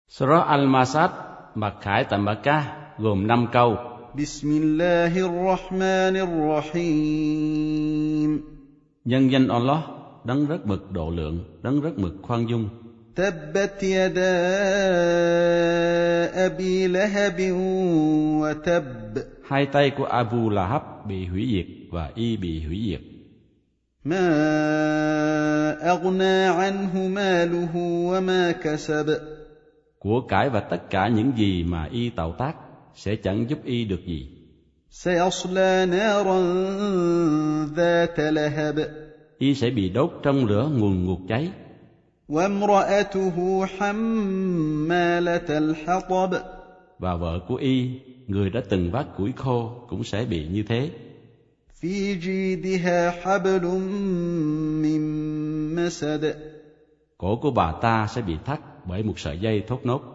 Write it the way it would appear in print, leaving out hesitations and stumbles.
Surah Al-Masad, mặc khải tại Mecca, gồm 5 câu. Bismillahirrahmanirrahim. Nhân danh Allah, đấng rất mực độ lượng, đấng rất mực khoan dung. Tabbat yada Abi Lahab wa tab. Hai tay của Abu Lahab bị hủy diệt và y bị hủy diệt. Ma aghna anhu maluhu wa ma kasab. Của cải và tất cả những gì mà y tạo tác sẽ chẳng giúp y được gì. Sayasla naran dhat lahab. Y sẽ bị đốt trong lửa ngùn ngụt cháy. وامرأته حمالة الحطب. Và vợ của y, người đã từng vác củi khô, cũng sẽ bị như thế. في جيدها حبل من مسد. Cổ của bà ta sẽ bị thắt bởi một sợi dây thốt nốt.